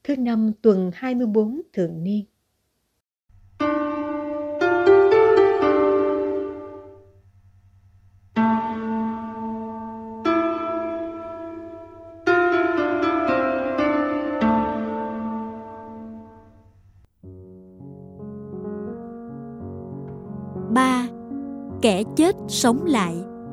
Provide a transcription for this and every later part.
thứ năm tuần 24 thường niên. Ba, kẻ chết sống lại.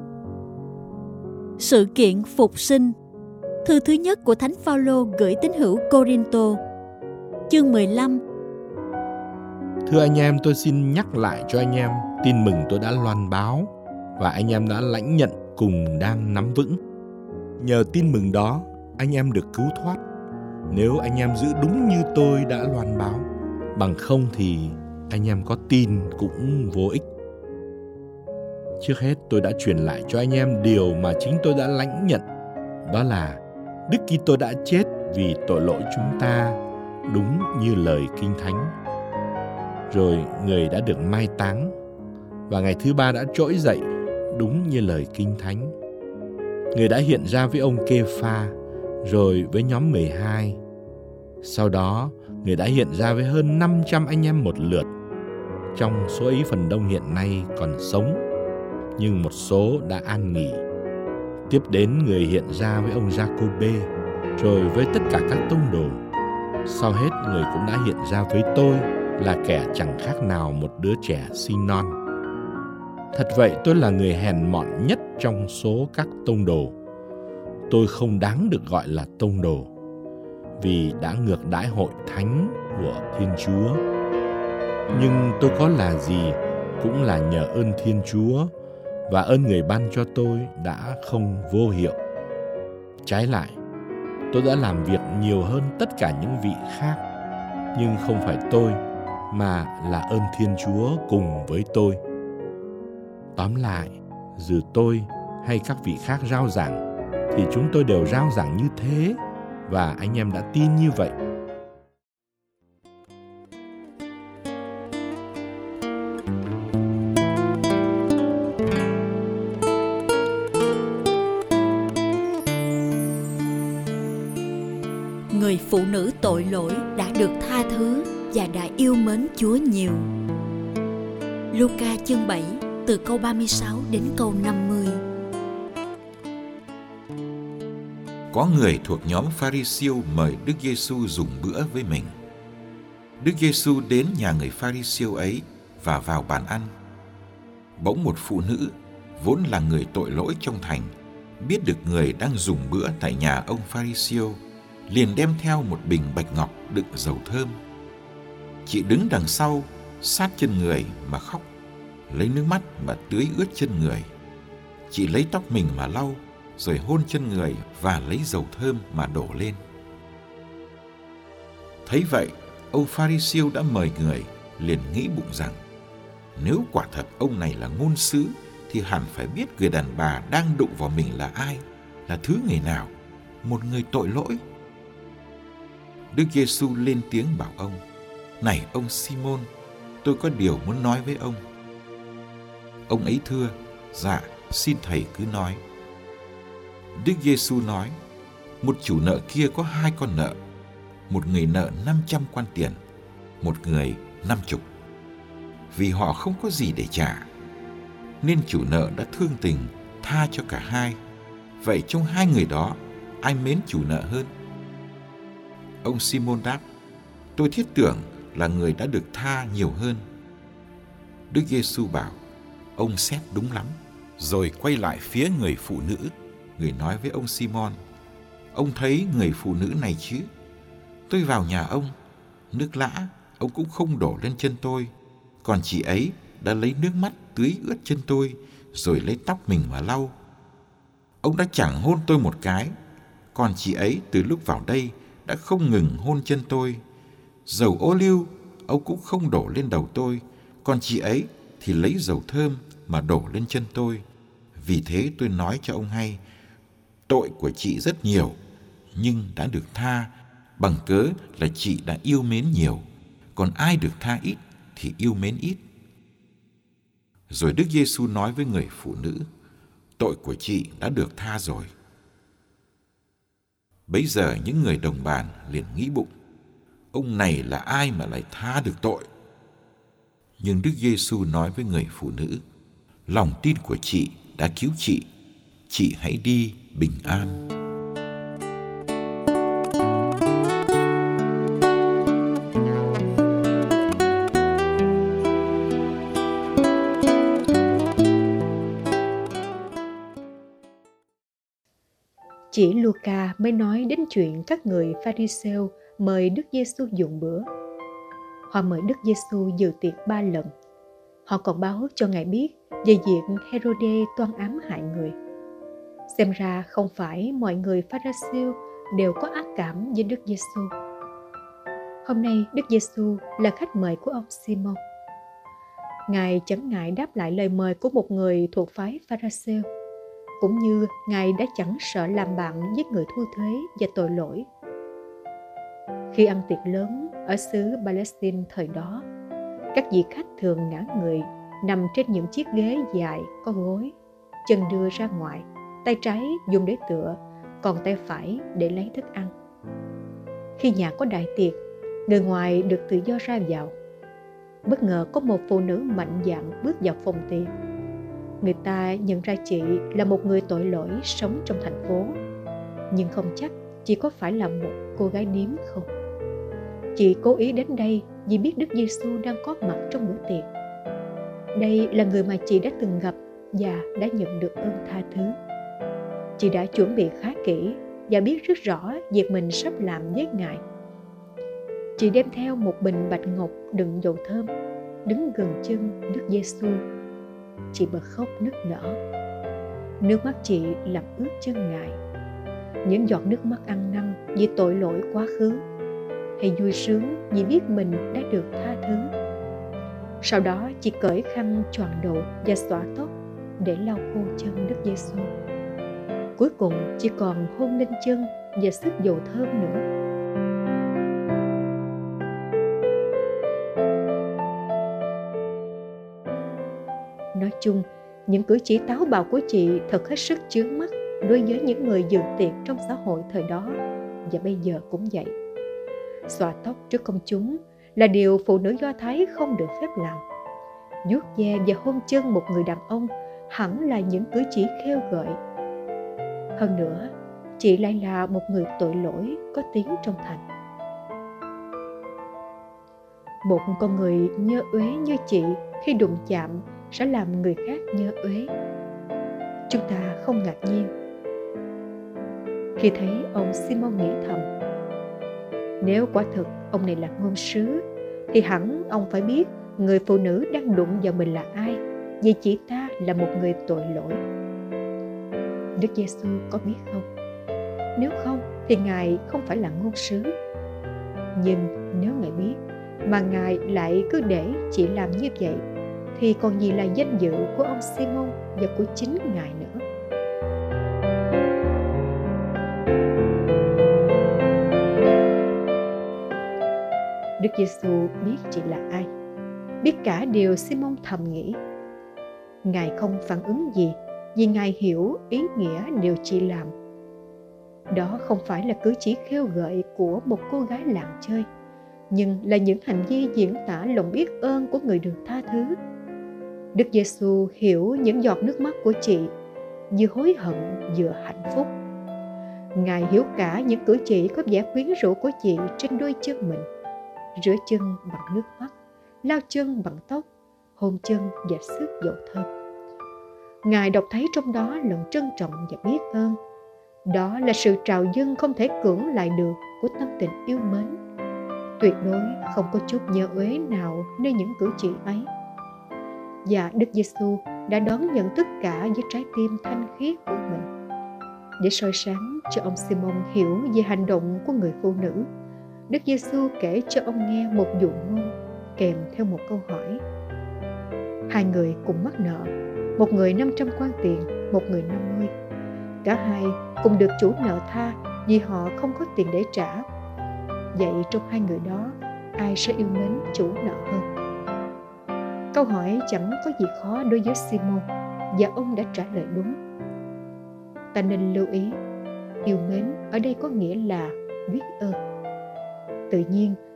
Sự kiện phục sinh. Thư thứ nhất của Thánh Phaolô gửi tín hữu Cô-rinh-tô, chương 15. Thưa anh em, tôi xin nhắc lại cho anh em tin mừng tôi đã loan báo và anh em đã lãnh nhận cùng đang nắm vững. Nhờ tin mừng đó, anh em được cứu thoát. Nếu anh em giữ đúng như tôi đã loan báo, bằng không thì anh em có tin cũng vô ích. Trước hết tôi đã truyền lại cho anh em điều mà chính tôi đã lãnh nhận. Đó là Đức Kitô đã chết vì tội lỗi chúng ta, đúng như lời Kinh Thánh. Rồi Người đã được mai táng và ngày thứ ba đã trỗi dậy, đúng như lời Kinh Thánh. Người đã hiện ra với ông Kê-pha, rồi với nhóm 12. Sau đó, Người đã hiện ra với hơn 500 anh em một lượt. Trong số ấy phần đông hiện nay còn sống, nhưng một số đã an nghỉ. Tiếp đến Người hiện ra với ông Giacôbê, rồi với tất cả các tông đồ. Sau hết Người cũng đã hiện ra với tôi, là kẻ chẳng khác nào một đứa trẻ sinh non. Thật vậy, tôi là người hèn mọn nhất trong số các tông đồ. Tôi không đáng được gọi là tông đồ, vì đã ngược đãi hội thánh của Thiên Chúa. Nhưng tôi có là gì cũng là nhờ ơn Thiên Chúa, và ơn Người ban cho tôi đã không vô hiệu. Trái lại, tôi đã làm việc nhiều hơn tất cả những vị khác, nhưng không phải tôi, mà là ơn Thiên Chúa cùng với tôi. Tóm lại, dù tôi hay các vị khác rao giảng, thì chúng tôi đều rao giảng như thế, và anh em đã tin như vậy. Người phụ nữ tội lỗi đã được tha thứ và đã yêu mến Chúa nhiều. Luca chương 7 từ câu 36 đến câu 50. Có người thuộc nhóm Pha-ri-siêu mời Đức Giê-xu dùng bữa với mình. Đức Giê-xu đến nhà người Pha-ri-siêu ấy và vào bàn ăn. Bỗng một phụ nữ, vốn là người tội lỗi trong thành, biết được người đang dùng bữa tại nhà ông Pha-ri-siêu, liền đem theo một bình bạch ngọc đựng dầu thơm. Chị đứng đằng sau, sát chân người mà khóc, lấy nước mắt mà tưới ướt chân người. Chị lấy tóc mình mà lau, rồi hôn chân người và lấy dầu thơm mà đổ lên. Thấy vậy, ông Pha-ri-siêu đã mời người, liền nghĩ bụng rằng, nếu quả thật ông này là ngôn sứ, thì hẳn phải biết người đàn bà đang đụng vào mình là ai, là thứ người nào, một người tội lỗi. Đức Giê-xu lên tiếng bảo ông, này ông Si-môn, tôi có điều muốn nói với ông. Ông ấy thưa, dạ, xin thầy cứ nói. Đức Giê-xu nói, một chủ nợ kia có 2 con nợ, một người nợ 500 quan tiền, một người 50. Vì họ không có gì để trả, nên chủ nợ đã thương tình tha cho cả hai. Vậy trong 2 người đó, ai mến chủ nợ hơn? Ông Si-môn đáp, tôi thiết tưởng là người đã được tha nhiều hơn. Đức Giê-xu bảo, ông xét đúng lắm. Rồi quay lại phía người phụ nữ, người nói với ông Si-môn, ông thấy người phụ nữ này chứ? Tôi vào nhà ông, nước lã ông cũng không đổ lên chân tôi, còn chị ấy đã lấy nước mắt tưới ướt chân tôi, rồi lấy tóc mình mà lau. Ông đã chẳng hôn tôi một cái, còn chị ấy từ lúc vào đây đã không ngừng hôn chân tôi. Dầu ô liu ông cũng không đổ lên đầu tôi, còn chị ấy thì lấy dầu thơm mà đổ lên chân tôi. Vì thế tôi nói cho ông hay, tội của chị rất nhiều, nhưng đã được tha, bằng cớ là chị đã yêu mến nhiều, còn ai được tha ít thì yêu mến ít. Rồi Đức Giê-xu nói với người phụ nữ, tội của chị đã được tha rồi. Bấy giờ những người đồng bàn liền nghĩ bụng, ông này là ai mà lại tha được tội? Nhưng Đức Giêsu nói với người phụ nữ, lòng tin của chị đã cứu chị hãy đi bình an. Chỉ Luca mới nói đến chuyện các người Pha-ri-sêu mời Đức Giêsu dùng bữa. Họ mời Đức Giêsu dự tiệc 3 lần. Họ còn báo cho Ngài biết về việc Hê-rô-đê toan ám hại người. Xem ra không phải mọi người Pha-ri-sêu đều có ác cảm với Đức Giêsu. Hôm nay Đức Giêsu là khách mời của ông Simon. Ngài chẳng ngại đáp lại lời mời của một người thuộc phái Pha-ri-sêu, cũng như Ngài đã chẳng sợ làm bạn với người thu thuế và tội lỗi. Khi ăn tiệc lớn ở xứ Palestine thời đó, các vị khách thường ngả người nằm trên những chiếc ghế dài có gối, chân đưa ra ngoài, tay trái dùng để tựa, còn tay phải để lấy thức ăn. Khi nhà có đại tiệc, người ngoài được tự do ra vào. Bất ngờ có một phụ nữ mạnh dạn bước vào phòng tiệc. Người ta nhận ra chị là một người tội lỗi sống trong thành phố, nhưng không chắc chị có phải là một cô gái điếm không. Chị cố ý đến đây vì biết Đức Giêsu đang có mặt trong bữa tiệc. Đây là người mà chị đã từng gặp và đã nhận được ơn tha thứ. Chị đã chuẩn bị khá kỹ và biết rất rõ việc mình sắp làm với Ngài. Chị đem theo một bình bạch ngọc đựng dầu thơm, đứng gần chân Đức Giêsu. Chị bật khóc nức nở. Nước mắt chị làm ướt chân Ngài. Những giọt nước mắt ăn năn vì tội lỗi quá khứ, hay vui sướng vì biết mình đã được tha thứ. Sau đó chị cởi khăn choàng đầu và xõa tóc để lau khô chân Đức Giêsu. Cuối cùng chị còn hôn lên chân và sức dầu thơm nữa. Nói chung, những cử chỉ táo bạo của chị thật hết sức chướng mắt đối với những người dự tiệc trong xã hội thời đó, và bây giờ cũng vậy. Xõa tóc trước công chúng là điều phụ nữ Do Thái không được phép làm. Vuốt ve và hôn chân một người đàn ông hẳn là những cử chỉ khêu gợi. Hơn nữa, chị lại là một người tội lỗi có tiếng trong thành. Một con người nhơ uế như chị khi đụng chạm sẽ làm người khác nhơ uế. Chúng ta không ngạc nhiên khi thấy ông Simon nghĩ thầm, nếu quả thực ông này là ngôn sứ thì hẳn ông phải biết người phụ nữ đang đụng vào mình là ai, vì chị ta là một người tội lỗi. Đức Giêsu có biết không? Nếu không thì Ngài không phải là ngôn sứ. Nhưng nếu Ngài biết mà Ngài lại cứ để chị làm như vậy, thì còn gì là danh dự của ông Simon và của chính Ngài nữa. Đức Giêsu biết chị là ai, biết cả điều Simon thầm nghĩ. Ngài không phản ứng gì vì Ngài hiểu ý nghĩa điều chị làm. Đó không phải là cử chỉ khêu gợi của một cô gái làng chơi, nhưng là những hành vi diễn tả lòng biết ơn của người được tha thứ. Đức Giêsu hiểu những giọt nước mắt của chị, vừa hối hận vừa hạnh phúc. Ngài hiểu cả những cử chỉ có vẻ quyến rũ của chị trên đôi chân mình, rửa chân bằng nước mắt, lau chân bằng tóc, hôn chân và sức dầu thơm. Ngài đọc thấy trong đó lòng trân trọng và biết ơn. Đó là sự trào dâng không thể cưỡng lại được của tâm tình yêu mến. Tuyệt đối không có chút nhơ uế nào nơi những cử chỉ ấy. Và Đức Giêsu đã đón nhận tất cả với trái tim thanh khiết của mình. Để soi sáng cho ông Simon hiểu về hành động của người phụ nữ, Đức Giêsu kể cho ông nghe một dụ ngôn kèm theo một câu hỏi. Hai người cùng mắc nợ, một người 500 quan tiền, một người 50. Cả hai cùng được chủ nợ tha vì họ không có tiền để trả. Vậy trong hai người đó, ai sẽ yêu mến chủ nợ hơn? Câu hỏi chẳng có gì khó đối với Simon, và ông đã trả lời đúng. Ta nên lưu ý, yêu mến ở đây có nghĩa là biết ơn. Tự nhiên,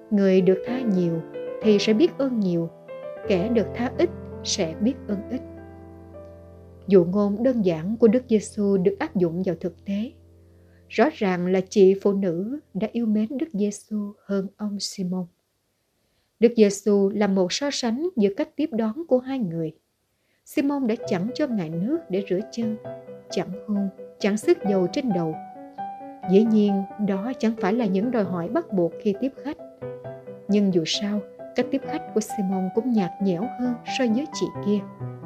Người được tha nhiều thì sẽ biết ơn nhiều, kẻ được tha ít sẽ biết ơn ít. Dụ ngôn đơn giản của Đức Giêsu được áp dụng vào thực tế. Rõ ràng là chị phụ nữ đã yêu mến Đức Giêsu hơn ông Simon. Đức Giêsu là một so sánh giữa cách tiếp đón của hai người. Simon đã chẳng cho Ngài nước để rửa chân, chẳng hôn, chẳng xức dầu trên đầu. Dĩ nhiên, đó chẳng phải là những đòi hỏi bắt buộc khi tiếp khách. Nhưng dù sao, cách tiếp khách của Simon cũng nhạt nhẽo hơn so với chị kia.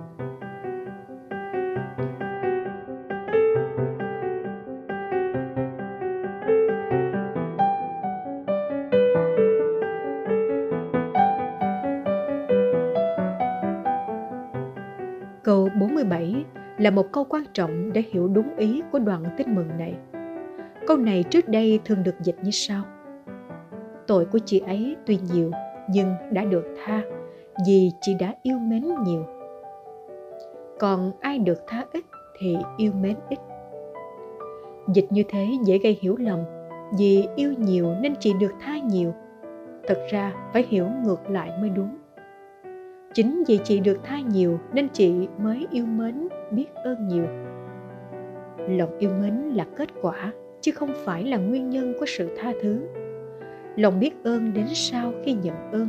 Câu 47 là một câu quan trọng để hiểu đúng ý của đoạn tin mừng này. Câu này trước đây thường được dịch như sau: tội của chị ấy tuy nhiều nhưng đã được tha, vì chị đã yêu mến nhiều. Còn ai được tha ít thì yêu mến ít. Dịch như thế dễ gây hiểu lầm, vì yêu nhiều nên chị được tha nhiều. Thật ra phải hiểu ngược lại mới đúng. Chính vì chị được tha nhiều nên chị mới yêu mến, biết ơn nhiều. Lòng yêu mến là kết quả, chứ không phải là nguyên nhân của sự tha thứ. Lòng biết ơn đến sau khi nhận ơn.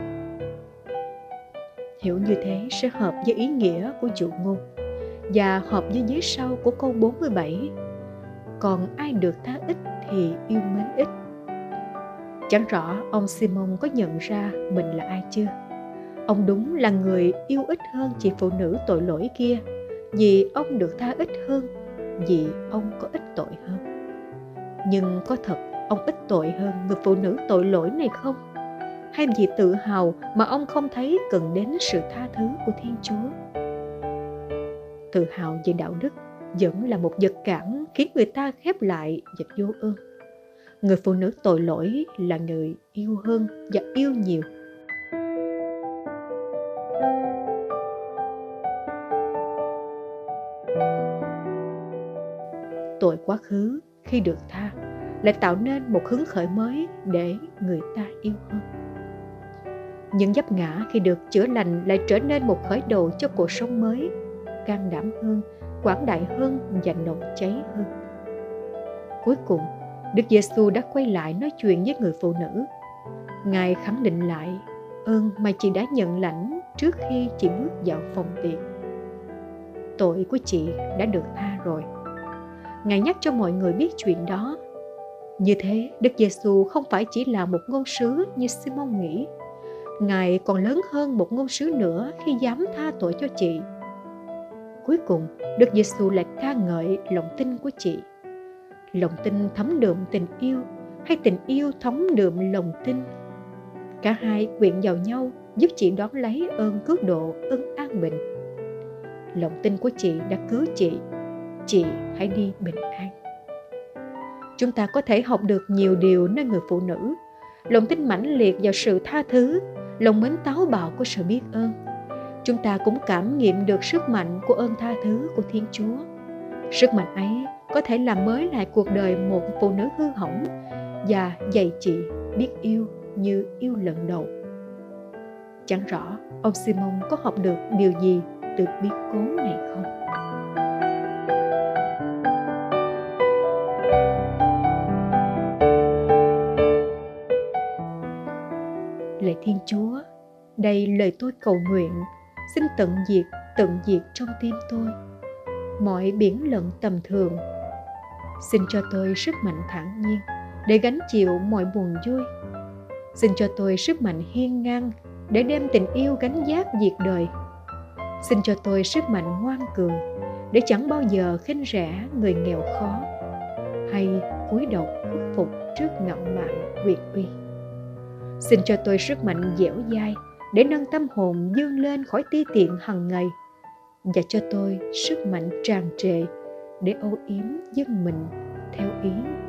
Hiểu như thế sẽ hợp với ý nghĩa của dụ ngôn và hợp với vế sau của câu 47. Còn ai được tha ít thì yêu mến ít. Chẳng rõ ông Simon có nhận ra mình là ai chưa? Ông đúng là người yêu ít hơn chị phụ nữ tội lỗi kia, vì ông được tha ít hơn, vì ông có ít tội hơn. Nhưng có thật ông ít tội hơn người phụ nữ tội lỗi này không? Hay vì tự hào mà ông không thấy cần đến sự tha thứ của Thiên Chúa? Tự hào về đạo đức vẫn là một vật cản khiến người ta khép lại và vô ơn. Người phụ nữ tội lỗi là người yêu hơn và yêu nhiều. Tội quá khứ khi được tha lại tạo nên một hứng khởi mới để người ta yêu hơn. Những vấp ngã khi được chữa lành lại trở nên một khởi đầu cho cuộc sống mới, can đảm hơn, quảng đại hơn và nồng cháy hơn. Cuối cùng, Đức Giêsu đã quay lại nói chuyện với người phụ nữ. Ngài khẳng định lại ơn mà chị đã nhận lãnh trước khi chị bước vào phòng tiệc. Tội của chị đã được tha rồi. Ngài nhắc cho mọi người biết chuyện đó. Như thế, Đức Giêsu không phải chỉ là một ngôn sứ như Simon nghĩ. Ngài còn lớn hơn một ngôn sứ nữa khi dám tha tội cho chị. Cuối cùng, Đức Giêsu lại ca ngợi lòng tin của chị. Lòng tin thấm đượm tình yêu hay tình yêu thấm đượm lòng tin? Cả hai quyện vào nhau giúp chị đón lấy ơn cứu độ, ơn an bình. Lòng tin của chị đã cứu chị hãy đi bình an. Chúng ta có thể học được nhiều điều nơi người phụ nữ. Lòng tin mãnh liệt vào sự tha thứ, lòng mến táo bạo của sự biết ơn. Chúng ta cũng cảm nghiệm được sức mạnh của ơn tha thứ của Thiên Chúa. Sức mạnh ấy có thể làm mới lại cuộc đời một phụ nữ hư hỏng và dạy chị biết yêu như yêu lần đầu. Chẳng rõ ông Simon có học được điều gì từ biến cố này không? Lạy Thiên Chúa, đây lời tôi cầu nguyện, xin tận diệt trong tim tôi mọi biển lận tầm thường. Xin cho tôi sức mạnh thản nhiên để gánh chịu mọi buồn vui. Xin cho tôi sức mạnh hiên ngang để đem tình yêu gánh vác việc đời. Xin cho tôi sức mạnh ngoan cường để chẳng bao giờ khinh rẻ người nghèo khó hay cúi đầu khuất phục trước ngạo mạn quyền uy. Xin cho tôi sức mạnh dẻo dai để nâng tâm hồn vươn lên khỏi ti tiện hằng ngày, và cho tôi sức mạnh tràn trề để âu yếm dân mình theo ý